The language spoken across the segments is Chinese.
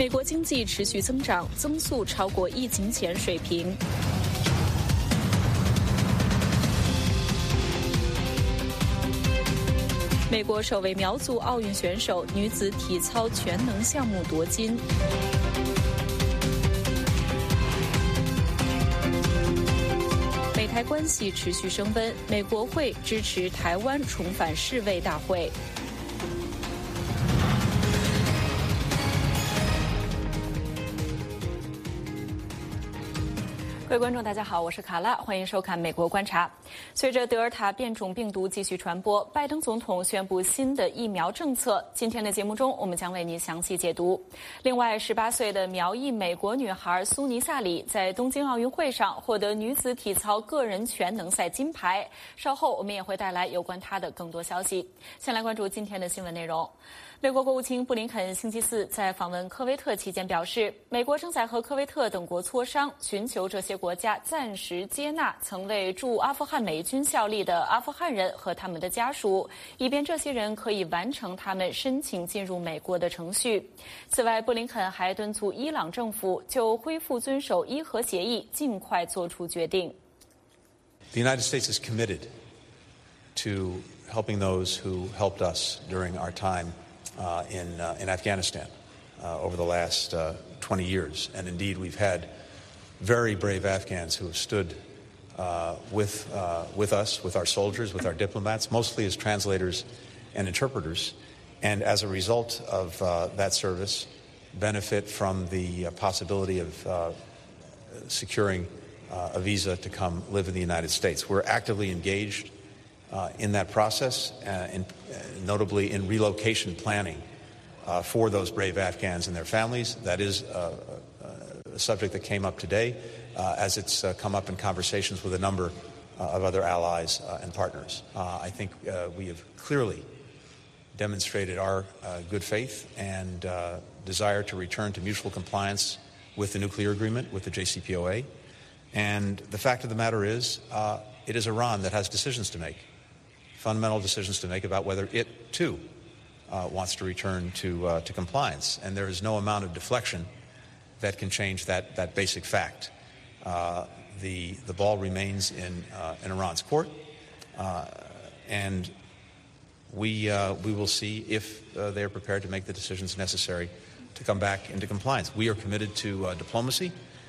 美国经济持续增长，增速超过疫情前水平。美国首位苗族奥运选手女子体操全能项目夺金。美台关系持续升温，美国会支持台湾重返世卫大会。各位观众，大家好，我是卡拉，欢迎收看《美国观察》。随着德尔塔变种病毒继续传播，拜登总统宣布新的疫苗政策。今天的节目中，我们将为您详细解读。另外，18岁的苗裔美国女孩苏尼萨里在东京奥运会上获得女子体操个人全能赛金牌。稍后我们也会带来有关她的更多消息。先来关注今天的新闻内容。美国国务卿布林肯星期四在访问科威特期间表示，美国正在和科威特等国磋商，寻求这些国家暂时接纳曾为驻阿富汗美军效力的阿富汗人和他们的家属，以便这些人可以完成他们申请进入美国的程序。此外，布林肯还敦促伊朗政府就恢复遵守伊核协议尽快做出决定。 The United States is committed to helping those who helped us during our time.In Afghanistan over the last 20 years. And indeed, we've had very brave Afghans who have stood with us, with our soldiers, with our diplomats, mostly as translators and interpreters. And as a result of that service, benefit from the possibility of securing a visa to come live in the United States. We're actively engaged in that process, notably in relocation planning for those brave Afghans and their families. That is a subject that came up today as it's come up in conversations with a number of other allies and partners. I think we have clearly demonstrated our good faith and desire to return to mutual compliance with the nuclear agreement, with the JCPOA. And the fact of the matter is, it is Iran that has decisions to make. Fundamental decisions to make about whether it, too, wants to return to compliance. And there is no amount of deflection that can change that basic fact. The ball remains in Iran's court, and we will see if they are prepared to make the decisions necessary to come back into compliance. We are committed to diplomacy,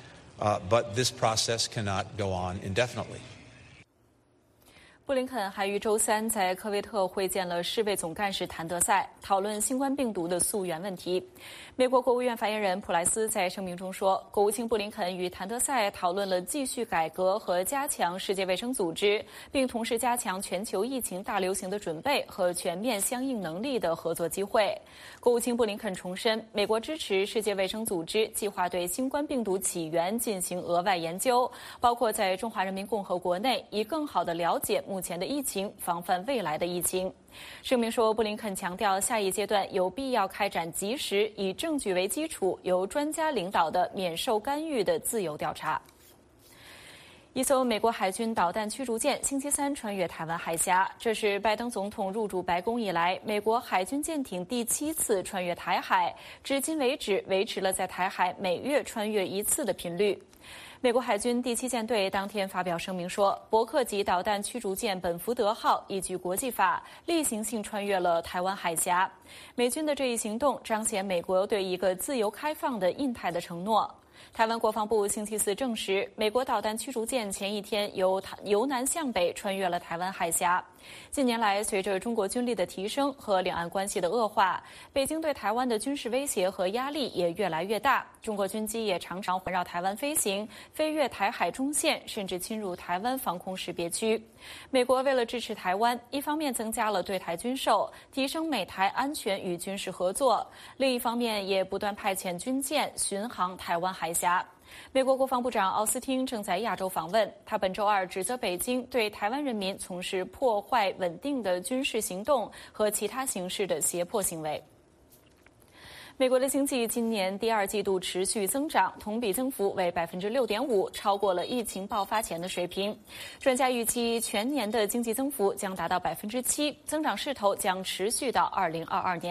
but this process cannot go on indefinitely. 布林肯还于周三在科威特会见了世卫总干事谭德赛，讨论新冠病毒的溯源问题。美国国务院发言人普莱斯在声明中说，国务卿布林肯与谭德赛讨论了继续改革和加强世界卫生组织，并同时加强全球疫情大流行的准备和全面相应能力的合作机会。国务卿布林肯重申，美国支持世界卫生组织计划对新冠病毒起源进行额外研究，包括在中华人民共和国内以更好地了解目前的疫情，防范未来的疫情。声明说，布林肯强调下一阶段有必要开展及时、以证据为基础、由专家领导的免受干预的自由调查。一艘美国海军导弹驱逐舰星期三穿越台湾海峡，这是拜登总统入主白宫以来，美国海军舰艇第7次穿越台海，至今为止维持了在台海每月穿越1次的频率。美国海军第7舰队当天发表声明说，伯克级导弹驱逐舰本福德号依据国际法例行性穿越了台湾海峡。美军的这一行动彰显美国对一个自由开放的印太的承诺。台湾国防部星期四证实，美国导弹驱逐舰前一天由南向北穿越了台湾海峡。近年来，随着中国军力的提升和两岸关系的恶化，北京对台湾的军事威胁和压力也越来越大。中国军机也常常环绕台湾飞行，飞越台海中线，甚至侵入台湾防空识别区。美国为了支持台湾，一方面增加了对台军售，提升美台安全与军事合作，另一方面也不断派遣军舰巡航台湾海峡。美国国防部长奥斯汀正在亚洲访问，他本周二指责北京对台湾人民从事破坏稳定的军事行动和其他形式的胁迫行为。美国的经济今年第2季度持续增长，同比增幅为 6.5%， 超过了疫情爆发前的水平。专家预期全年的经济增幅将达到 7%， 增长势头将持续到2022年。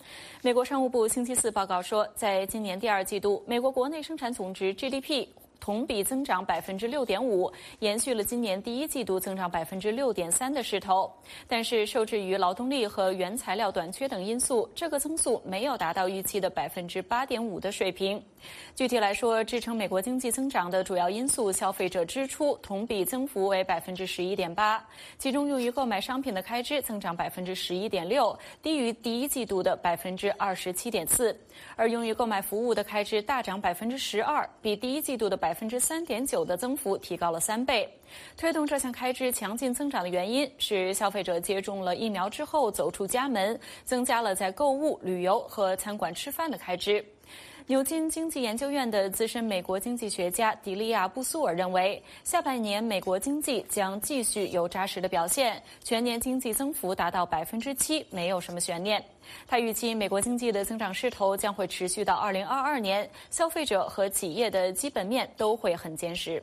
美国商务部星期四报告说，在今年第二季度，美国国内生产总值 GDP 同比增长6.5%，延续了今年第一季度增长6.3%的势头。但是，受制于劳动力和原材料短缺等因素，这个增速没有达到预期的8.5%的水平。具体来说，支撑美国经济增长的主要因素，消费者支出同比增幅为11.8%，其中用于购买商品的开支增长11.6%，低于第一季度的27.4%，而用于购买服务的开支大涨12%，比第一季度的3.9%的增幅提高了3倍。推动这项开支强劲增长的原因是消费者接种了疫苗之后走出家门，增加了在购物、旅游和餐馆吃饭的开支。牛津经济研究院的资深美国经济学家迪利亚·布苏尔认为，下半年美国经济将继续有扎实的表现，全年经济增幅达到7%，没有什么悬念。他预期美国经济的增长势头将会持续到2022年，消费者和企业的基本面都会很坚实。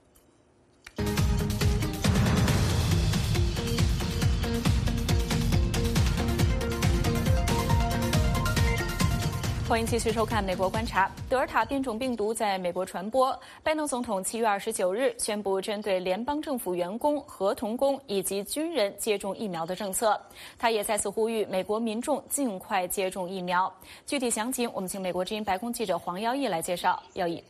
欢迎继续收看《美国观察》。德尔塔变种病毒在美国传播，拜登总统7月29日宣布针对联邦政府员工、合同工以及军人接种疫苗的政策。他也再次呼吁美国民众尽快接种疫苗。具体详情，我们请美国之音白宫记者黄耀义来介绍。耀义。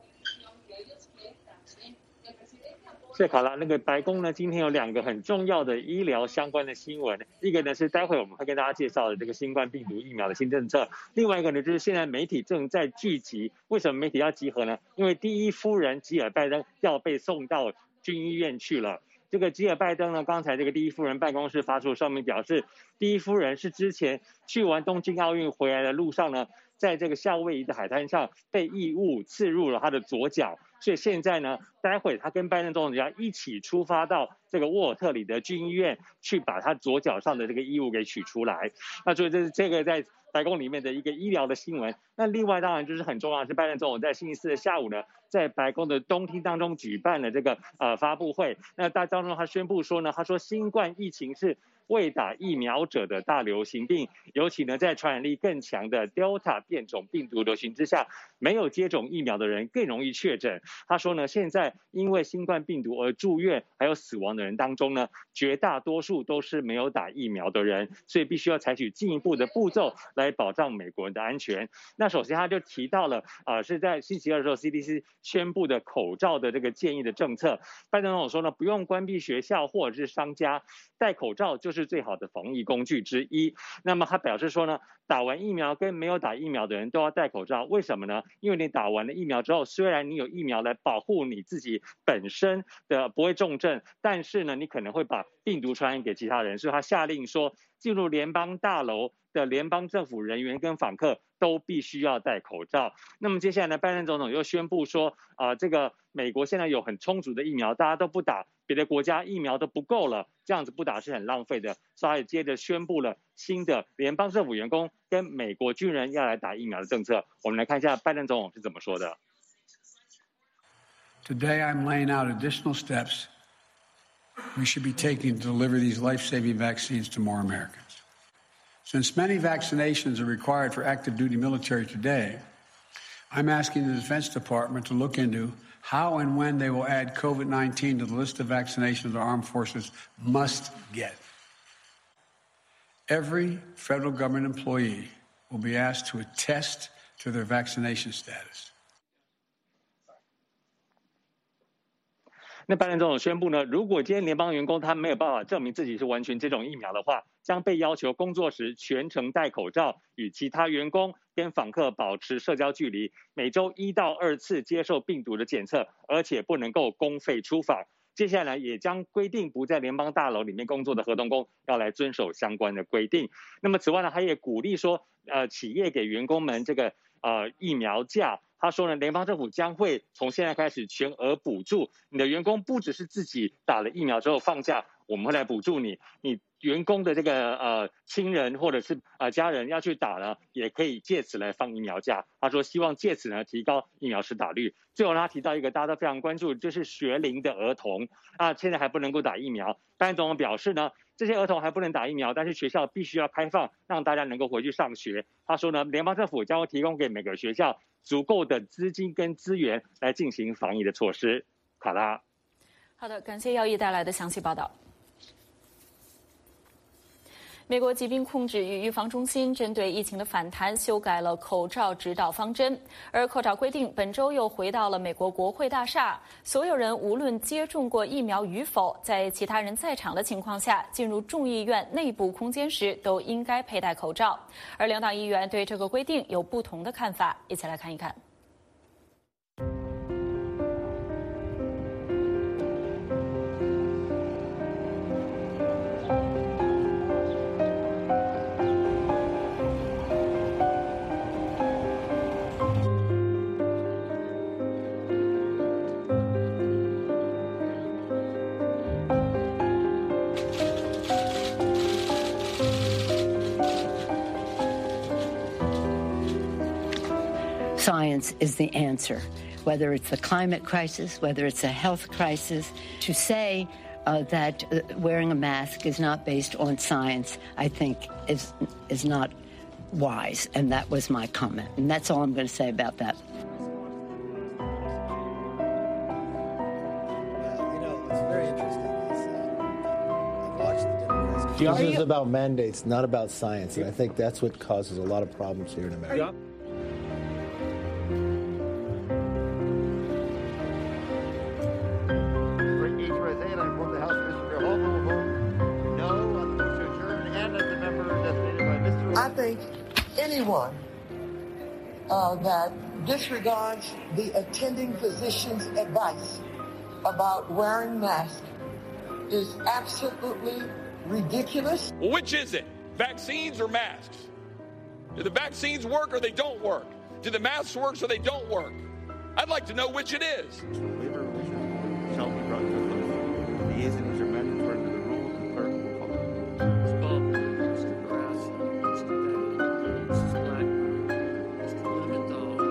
是好了，那个白宫呢，今天有2个很重要的医疗相关的新闻，一个呢是待会我们会跟大家介绍的这个新冠病毒疫苗的新政策，另外一个呢就是现在媒体正在聚集。为什么媒体要集合呢？因为第一夫人吉尔拜登要被送到军医院去了。这个吉尔拜登呢，刚才这个第一夫人办公室发出声明表示，第一夫人是之前去完东京奥运回来的路上呢，在这个夏威夷的海滩上被异物刺入了他的左脚，所以现在呢，待会他跟拜登总统要一起出发到这个沃尔特里的军医院去把他左脚上的这个异物给取出来。那所以这个在白宫里面的一个医疗的新闻。那另外当然就是很重要的是，拜登总统在星期四的下午呢，在白宫的东厅当中举办了这个发布会。那当中他宣布说呢，他说新冠疫情是未打疫苗者的大流行病，尤其呢在传染力更强的 Delta 变种病毒流行之下，没有接种疫苗的人更容易确诊。他说呢，现在因为新冠病毒而住院还有死亡的人当中呢，绝大多数都是没有打疫苗的人，所以必须要采取进一步的步骤来保障美国人的安全。那首先他就提到了是在星期二的时候 CDC 宣布的口罩的这个建议的政策。拜登总统说呢，不用关闭学校或者是商家，戴口罩就是最好的防疫工具之一。那么他表示说呢，打完疫苗跟没有打疫苗的人都要戴口罩，为什么呢？因为你打完了疫苗之后，虽然你有疫苗来保护你自己本身的不会重症，但是呢，你可能会把病毒传染给其他人，所以他下令说，进入联邦大楼的联邦政府人员跟访客都必须要戴口罩。那么接下来呢，拜登总统又宣布说，这个美国现在有很充足的疫苗，大家都不打，别的国家疫苗都不够了，这样子不打是很浪费的。所以他也接着宣布了新的联邦政府员工跟美国军人要来打疫苗的政策。我们来看一下拜登总统是怎么说的。 Today I'm laying out additional steps we should be taking to deliver these life-saving vaccines to more Americans. Since many vaccinations are required for active duty military today, I'm asking the Defense Department to look into how and when they will add COVID-19 to the list of vaccinations our armed forces must get. Every federal government employee will be asked to attest to their vaccination status. 那拜登总统宣布呢，如果今天联邦员工他没有办法证明自己是完全接种疫苗的话，将被要求工作时全程戴口罩，与其他员工跟访客保持社交距离，每周1到2次接受病毒的检测，而且不能够公费出访。接下来也将规定不在联邦大楼里面工作的合同工要来遵守相关的规定。那么此外呢，他也鼓励说，企业给员工们这个疫苗假。他说呢，联邦政府将会从现在开始全额补助你的员工，不只是自己打了疫苗之后放假， 我们会来补助你，你员工的这个亲人或者是家人要去打呢，也可以借此来放疫苗假。他说希望借此呢提高疫苗施打率。最后他提到一个大家都非常关注，就是学龄的儿童现在还不能够打疫苗。但总统表示呢，这些儿童还不能打疫苗，但是学校必须要开放，让大家能够回去上学。他说呢，联邦政府将会提供给每个学校足够的资金跟资源来进行防疫的措施。卡拉， 好的，感谢耀毅带来的详细报道。美国疾病控制与预防中心针对疫情的反弹修改了口罩指导方针，而口罩规定本周又回到了美国国会大厦，所有人无论接种过疫苗与否，在其他人在场的情况下，进入众议院内部空间时都应该佩戴口罩。而两党议员对这个规定有不同的看法，一起来看一看。 Science is the answer, whether it's the climate crisis, whether it's a health crisis. To say that wearing a mask is not based on science, I think is not wise, and that was my comment. And that's all I'm going to say about that. It's very interesting. I've watched the Democrats. This is about mandates, not about science, and I think that's what causes a lot of problems here in America. I think anyone that disregards the attending physician's advice about wearing masks is absolutely ridiculous. Well, which is it? Vaccines or masks? Do the vaccines work or they don't work? Do the masks work so they don't work? I'd like to know which it is. Labor relations shall be brought to a close. Liaisons are mandatory under the rule, and the clerk will call it. Mr. Barassi, Mr. Benny, Mrs. Blackburn, Mr. Blumenthal.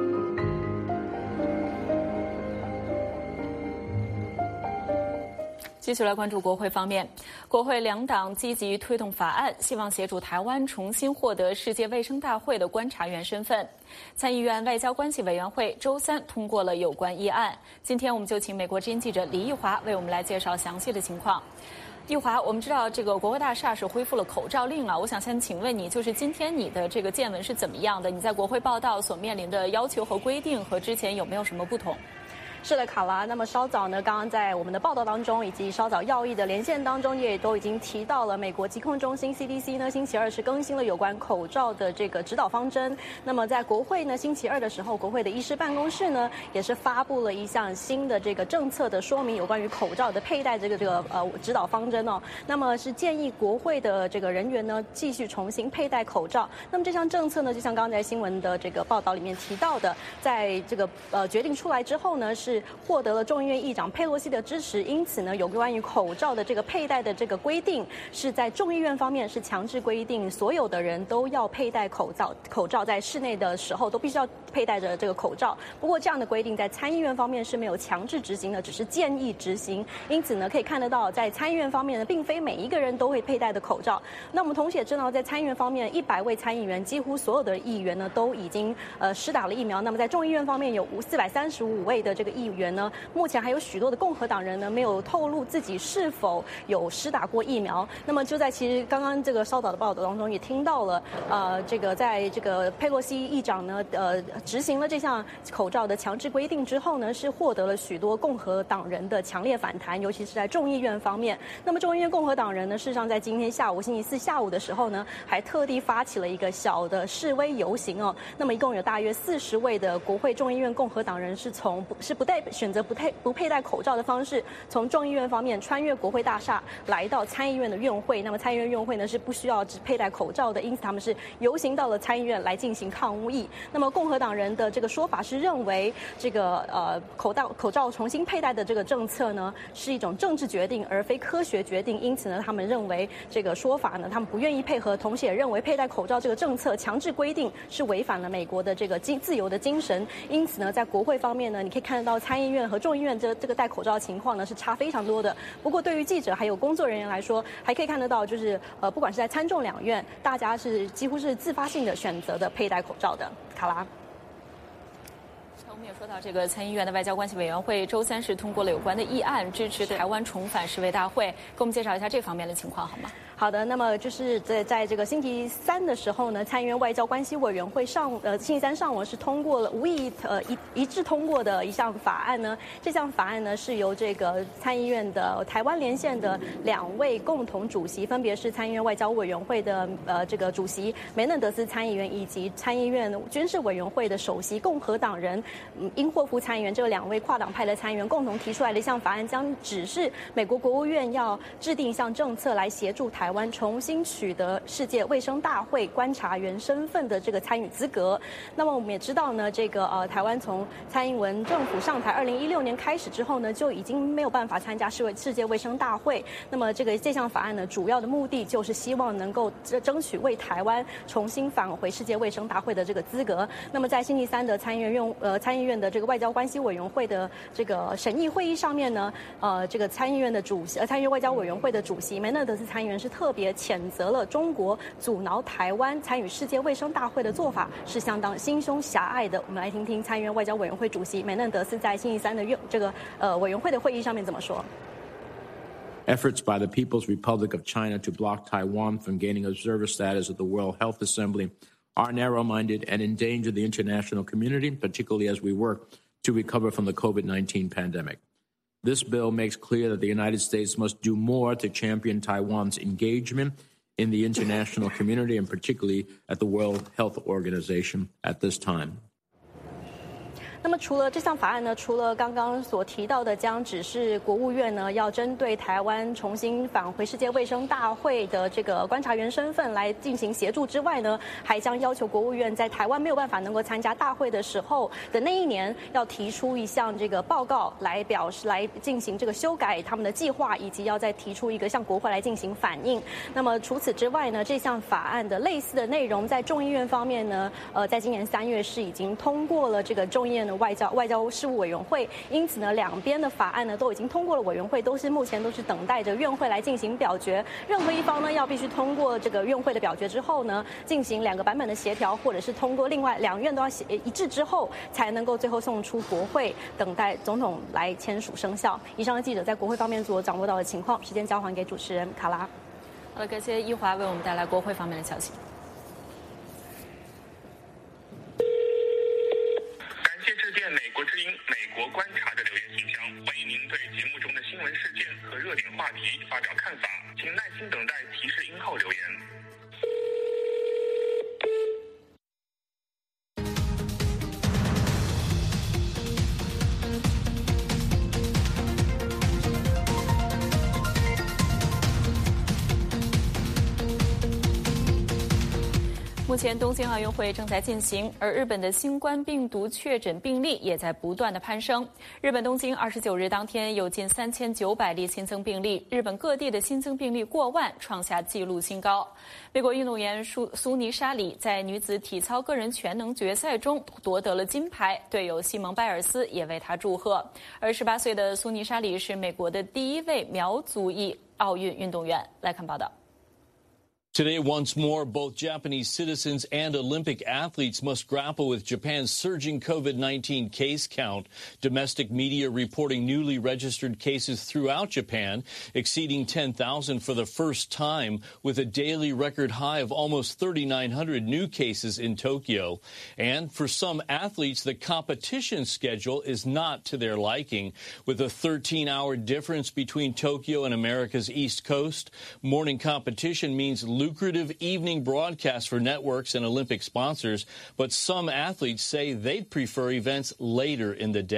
继续来关注国会方面，国会两党积极推动法案，希望协助台湾重新获得世界卫生大会的观察员身份。参议院外交关系委员会周三通过了有关议案。今天我们就请美国之音记者李义华为我们来介绍详细的情况。义华，我们知道这个国会大厦是恢复了口罩令了，我想先请问你，就是今天你的这个见闻是怎么样的？你在国会报道所面临的要求和规定和之前有没有什么不同？ 是的，卡拉。那么稍早呢，刚刚在我们的报道当中，以及稍早耀毅的连线当中，也都已经提到了美国疾控中心 CDC 呢，星期二是更新了有关口罩的这个指导方针。那么在国会呢，星期二的时候，国会的医师办公室呢，也是发布了一项新的这个政策的说明，有关于口罩的佩戴这个指导方针哦。那么是建议国会的这个人员呢，继续重新佩戴口罩。那么这项政策呢，就像刚才新闻的这个报道里面提到的，在这个决定出来之后呢，是获得了众议院议长佩洛西的支持，因此呢，有关于口罩的这个佩戴的这个规定，是在众议院方面是强制规定，所有的人都要佩戴口罩在室内的时候都必须要佩戴着这个口罩。不过这样的规定在参议院方面是没有强制执行的，只是建议执行。因此呢，可以看得到，在参议院方面呢，并非每一个人都会佩戴的口罩。那我们同时也知道，在参议院方面，100位参议员，几乎所有的议员呢都已经施打了疫苗。那么在众议院方面有435位的这个议员呢，目前还有许多的共和党人呢没有透露自己是否有施打过疫苗。那么就在其实刚刚这个稍早的报道当中也听到了，这个在这个佩洛西议长呢执行了这项口罩的强制规定之后呢，是获得了许多共和党人的强烈反弹，尤其是在众议院方面。那么众议院共和党人呢，事实上在今天下午星期四下午的时候呢，还特地发起了一个小的示威游行哦。那么一共有大约40位的国会众议院共和党人是不选择不佩戴口罩的方式，从众议院方面穿越国会大厦来到参议院的院会。那么参议院院会呢是不需要只佩戴口罩的，因此他们是游行到了参议院来进行抗议。那么共和党人的这个说法是认为这个口罩重新佩戴的这个政策呢是一种政治决定而非科学决定，因此呢他们认为这个说法呢他们不愿意配合，同时也认为佩戴口罩这个政策强制规定是违反了美国的这个自由的精神。因此呢在国会方面呢，你可以看得到参议院和众议院这个戴口罩的情况呢是差非常多的。不过对于记者还有工作人员来说，还可以看得到就是不管是在参众两院，大家是几乎是自发性的选择的佩戴口罩的。卡拉。 我们也说到，这个参议院的外交关系委员会周三是通过了有关的议案，支持台湾重返世卫大会。给我们介绍一下这方面的情况好吗？ 好的，那么就是在这个星期三的时候呢，参议院外交关系委员会星期三上午是通过了无异议一致通过的一项法案呢。这项法案呢是由这个参议院的台湾连线的2位共同主席，分别是参议院外交委员会的这个主席梅嫩德斯参议员以及参议院军事委员会的首席共和党人英霍夫参议员，这2位跨党派的参议员共同提出来的一项法案，将指示美国国务院要制定一项政策来协助台湾重新取得世界卫生大会观察员身份的这个参与资格。那么我们也知道呢，这个台湾从蔡英文政府上台2016年开始之后呢，就已经没有办法参加世界卫生大会。那么这项法案呢，主要的目的就是希望能够争取为台湾重新返回世界卫生大会的这个资格。那么在星期三的参议院的这个外交关系委员会的这个审议会议上面呢，这个参议院外交委员会的主席梅嫩德斯参议员是特别谴责了中国阻挠台湾参与世界卫生大会的做法是相当心胸狭隘的。我们来听听参议院外交委员会主席梅嫩德斯在星期三的这个委员会的会议上面怎么说。 Efforts by the People's Republic of China to block Taiwan from gaining observer status at the World Health Assembly are narrow-minded and endanger the international community, particularly as we work to recover from the COVID-19 pandemic. This bill makes clear that the United States must do more to champion Taiwan's engagement in the international community, and particularly at the World Health Organization at this time. 那么除了这项法案呢，除了刚刚所提到的将指示国务院呢要针对台湾重新返回世界卫生大会的这个观察员身份来进行协助之外呢，还将要求国务院在台湾没有办法能够参加大会的时候的那一年，要提出一项这个报告来进行这个修改他们的计划，以及要再提出一个向国会来进行反映。那么除此之外呢，这项法案的类似的内容在众议院方面呢，在今年3月是已经通过了这个众议院的外交事务委员会，因此呢，两边的法案呢都已经通过了委员会，目前都是等待着院会来进行表决。任何一方呢要必须通过这个院会的表决之后呢，进行2个版本的协调，或者是通过另外2院都要一致之后，才能够最后送出国会，等待总统来签署生效。以上的记者在国会方面所掌握到的情况，时间交还给主持人卡拉。 好了，感谢一华为我们带来国会方面的消息。 美国之音美国观察的留言信箱，欢迎您对节目中的新闻事件和热点话题发表看法，请耐心等待提示音后留言。 目前东京奥运会正在进行，而日本的新冠病毒确诊病例也在不断的攀升。日本东京29日当天有近3900例新增病例，日本各地的新增病例过万，创下纪录新高。美国运动员苏尼沙里在女子体操个人全能决赛中夺得了金牌，队友西蒙拜尔斯也为她祝贺。而18岁的苏尼沙里是美国的第一位苗族裔奥运运动员。来看报道。 Today, once more, both Japanese citizens and Olympic athletes must grapple with Japan's surging COVID-19 case count. Domestic media reporting newly registered cases throughout Japan, exceeding 10,000 for the first time, with a daily record high of almost 3,900 new cases in Tokyo. And for some athletes, the competition schedule is not to their liking. With a 13-hour difference between Tokyo and America's East Coast, morning competition means lucrative evening broadcasts for networks and Olympic sponsors, but some athletes say they'd prefer events later in the day.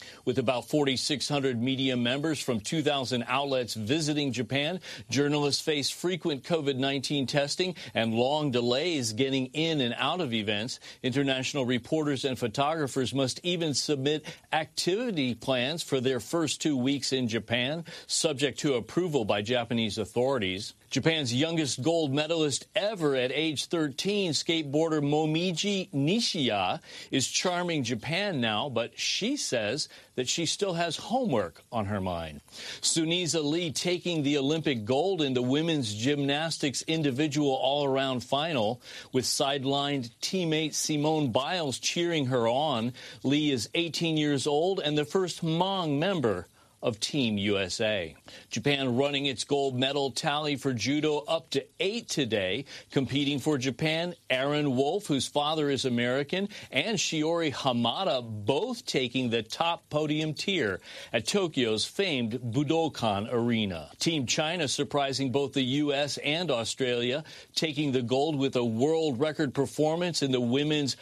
With about 4,600 media members from 2,000 outlets visiting Japan, journalists face frequent COVID-19 testing and long delays getting in and out of events. International reporters and photographers must even submit activity plans for their first 2 weeks in Japan, subject to approval by Japanese authorities. Japan's youngest gold medalist ever at age 13, skateboarder Momiji Nishiya, is charming Japan now, but she says that she still has homework on her mind. Sunisa Lee taking the Olympic gold in the women's gymnastics individual all-around final, with sidelined teammate Simone Biles cheering her on. Lee is 18 years old and the first Hmong member of Team USA. Japan running its gold medal tally for judo up to 8 today. Competing for Japan, Aaron Wolf, whose father is American, and Shiori Hamada, both taking the top podium tier at Tokyo's famed Budokan Arena. Team China surprising both the U.S. and Australia, taking the gold with a world record performance in the women's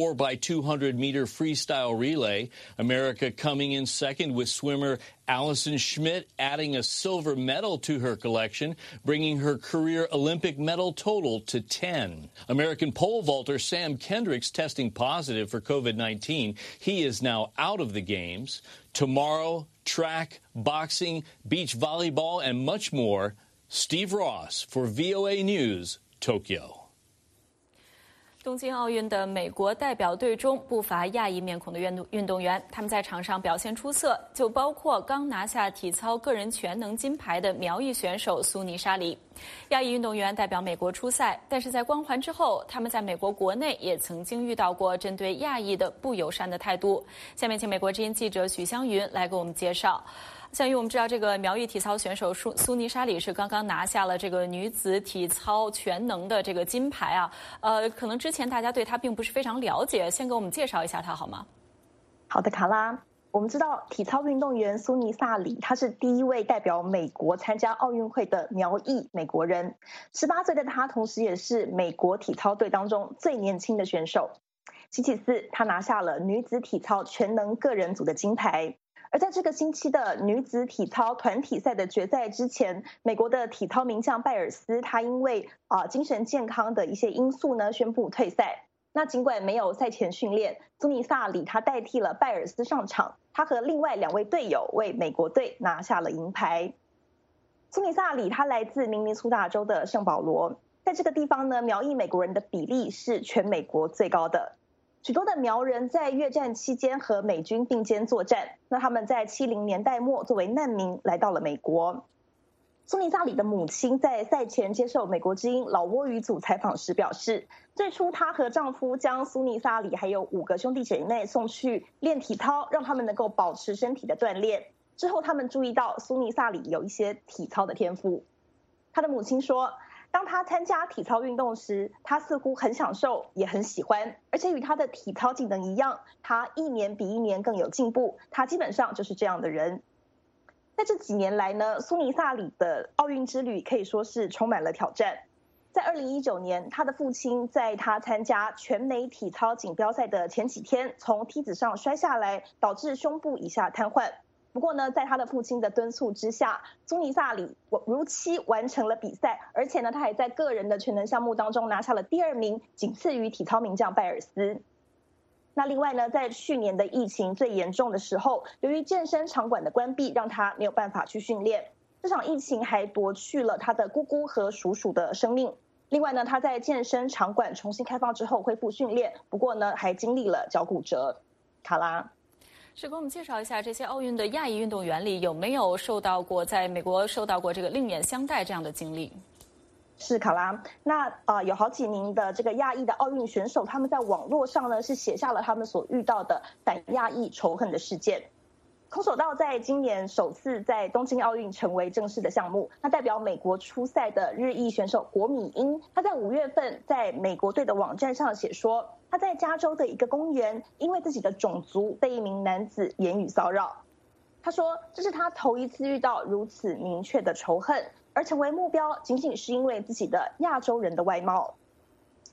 4x200-meter freestyle relay. America coming in second with swimmer Allison Schmidt adding a silver medal to her collection, bringing her career Olympic medal total to 10. American pole vaulter Sam Kendricks testing positive for COVID-19. He is now out of the games. Tomorrow, track, boxing, beach volleyball, and much more. Steve Ross for VOA News, Tokyo. 东京奥运的美国代表队中不乏亚裔面孔的运动员，他们在场上表现出色，就包括刚拿下体操个人全能金牌的苗裔选手苏妮莎里。亚裔运动员代表美国出赛，但是在光环之后，他们在美国国内也曾经遇到过针对亚裔的不友善的态度。下面请美国之音记者许湘云来给我们介绍。相于我们知道，这个苗裔体操选手苏妮莎里是刚刚拿下了这个女子体操全能的这个金牌啊。可能之前大家对她并不是非常了解，先给我们介绍一下她好吗？ 好的，卡拉。我们知道体操运动员苏妮萨里，她是第一位代表美国参加奥运会的苗裔美国人。18岁的她，同时也是美国体操队当中最年轻的选手。星期四，她拿下了女子体操全能个人组的金牌。而在这个星期的女子体操团体赛的决赛之前，美国的体操名将拜尔斯，他因为精神健康的一些因素呢，宣布退赛。那尽管没有赛前训练，苏妮萨里他代替了拜尔斯上场，他和另外2位队友为美国队拿下了银牌。苏妮萨里他来自明尼苏达州的圣保罗，在这个地方呢，苗裔美国人的比例是全美国最高的。许多的苗人在越战期间和美军并肩作战，那他们在70年代末作为难民来到了美国。苏妮萨里的母亲在赛前接受美国之音老挝语组采访时表示，最初她和丈夫将苏妮萨里还有5个兄弟姐妹送去练体操，让他们能够保持身体的锻炼。之后他们注意到苏妮萨里有一些体操的天赋。她的母亲说，当他参加体操运动时，他似乎很享受，也很喜欢，而且与他的体操技能一样，他一年比一年更有进步。他基本上就是这样的人。在这几年来呢，苏妮萨里的奥运之旅可以说是充满了挑战。在2019年，他的父亲在他参加全美体操锦标赛的前几天，从梯子上摔下来，导致胸部以下瘫痪。不过呢，在他的父亲的敦促之下，苏妮萨里如期完成了比赛，而且呢，他还在个人的全能项目当中拿下了第2名，仅次于体操名将拜尔斯。那另外呢，在去年的疫情最严重的时候，由于健身场馆的关闭，让他没有办法去训练。这场疫情还夺去了他的姑姑和叔叔的生命。另外呢，他在健身场馆重新开放之后恢复训练，不过呢，还经历了脚骨折。卡拉。 是给我们介绍一下这些奥运的亚裔运动员里有没有在美国受到过这个另眼相待这样的经历？ 是卡拉，那有好几名的这个亚裔的奥运选手，他们在网络上呢是写下了他们所遇到的反亚裔仇恨的事件。空手道在今年首次在东京奥运成为正式的项目。那代表美国出赛的日裔选手国米英，他在5月份在美国队的网站上写说，他在加州的一个公园，因为自己的种族被一名男子言语骚扰。他说，这是他头一次遇到如此明确的仇恨，而成为目标仅仅是因为自己的亚洲人的外貌。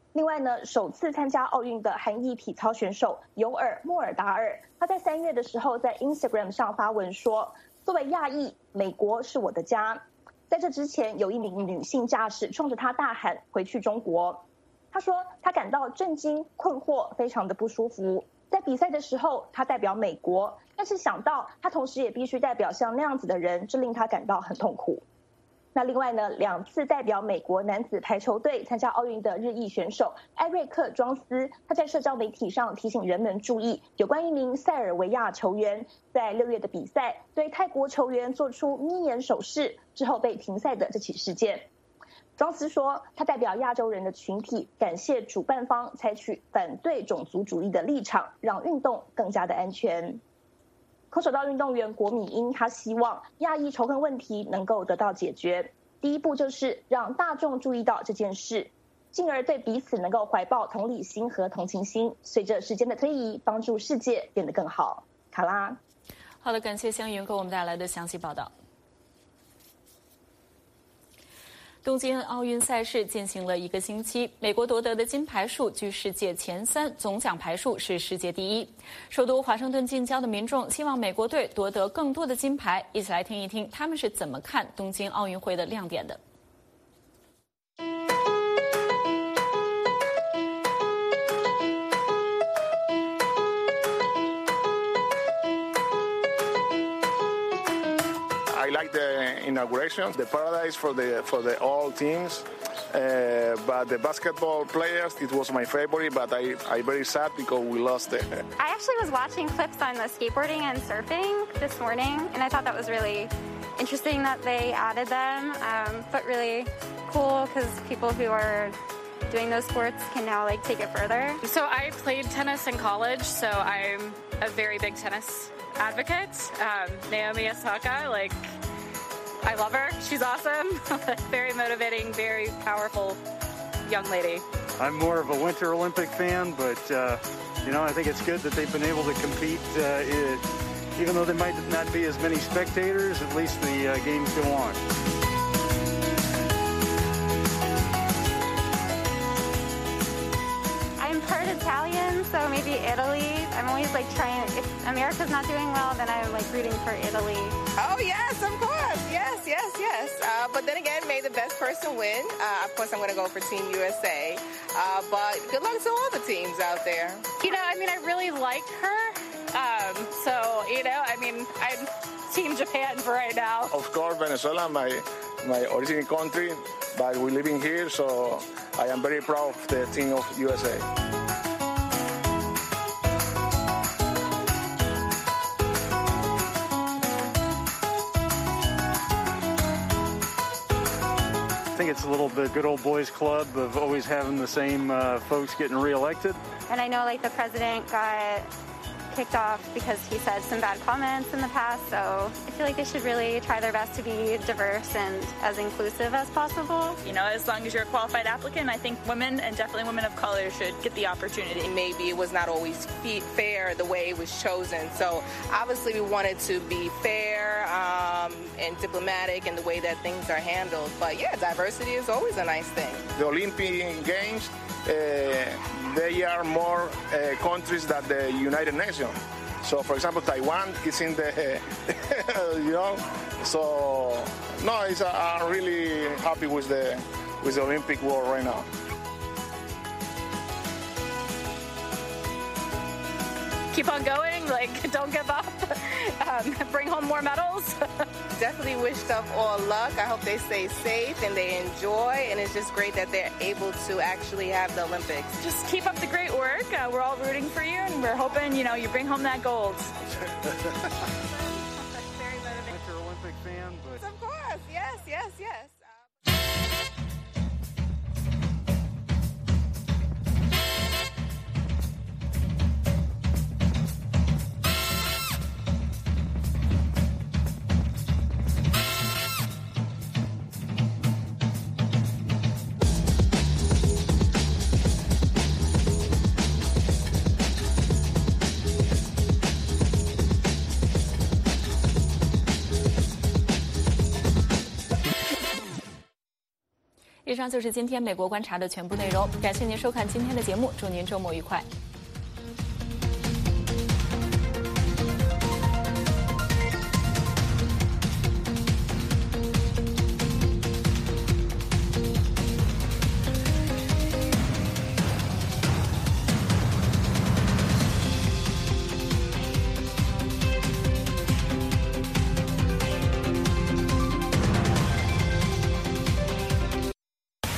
另外呢，首次参加奥运的韩裔体操选手尤尔莫尔达尔，他在3月的时候在 Instagram 上发文说，作为亚裔，美国是我的家。在这之前，有一名女性驾驶冲着他大喊回去中国。他说他感到震惊、困惑，非常的不舒服。在比赛的时候，他代表美国，但是想到他同时也必须代表像那样子的人，这令他感到很痛苦。那另外呢，2次代表美国男子排球队参加奥运的日裔选手艾瑞克·庄斯，他在社交媒体上提醒人们注意有关一名塞尔维亚球员在6月的比赛对泰国球员做出眯眼手势之后被停赛的这起事件。庄斯说，他代表亚洲人的群体，感谢主办方采取反对种族主义的立场，让运动更加的安全。空手道运动员国米英，他希望亚裔仇恨问题能够得到解决。第一步就是让大众注意到这件事，进而对彼此能够怀抱同理心和同情心，随着时间的推移，帮助世界变得更好。卡拉， 好的，感谢香云给我们带来的详细报道。东京奥运赛事进行了1个星期，美国夺得的金牌数居世界前3，总奖牌数是世界第1。首都华盛顿近郊的民众希望美国队夺得更多的金牌，一起来听一听他们是怎么看东京奥运会的亮点的。 I like the inauguration, the paradise for the all teams. But the basketball players, it was my favorite, but I very sad because we lost it. I actually was watching clips on the skateboarding and surfing this morning, and I thought that was really interesting that they added them, but really cool because people who are doing those sports can now like take it further. So I played tennis in college, so I'm a very big tennis advocate. Naomi Osaka, I love her. She's awesome. Very motivating, very powerful young lady. I'm more of a Winter Olympic fan, but, I think it's good that they've been able to compete. Even though there might not be as many spectators, at least the games go on. I'm part Italian, so maybe Italy. I'm always trying, if America's not doing well, then I'm rooting for Italy. Oh yes, of course. Yes. But then again, may the best person win. Of course, I'm going to go for Team USA. But good luck to all the teams out there. I really like her. I'm Team Japan for right now. Of course, Venezuela, my original country, but we're living here, so I am very proud of the team of USA. I think it's a little bit good old boys club of always having the same folks getting reelected. And I know the president got kicked off because he said some bad comments in the past, so I feel they should really try their best to be diverse and as inclusive as possible. As long as you're a qualified applicant, I think women, and definitely women of color, should get the opportunity. Maybe it was not always fair the way it was chosen. So obviously we wanted to be fair and diplomatic in the way that things are handled. But yeah, diversity is always a nice thing. The Olympic Games, they are more countries than the United Nations. So, for example, Taiwan is in the, So, no, I'm really happy with the Olympic world right now. Keep on going, don't give up, bring home more medals. Definitely wish them all luck. I hope they stay safe and they enjoy, and it's just great that they're able to actually have the Olympics. Just keep up the great work. We're all rooting for you, and we're hoping, you bring home that gold. Very motivating. Winter Olympic fan, but... Of course, yes. 以上就是今天美国观察的全部内容，感谢您收看今天的节目，祝您周末愉快。